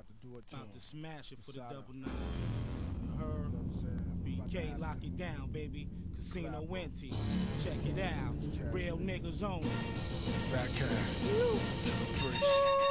About to do it to About him. to smash it for the Shout out. double nine. You heard? You know what I'm saying? About to BK, have lock that it down, baby. Casino Clap. Winty. Check it out. This cash. Real niggas only. Fat cash. To the priest.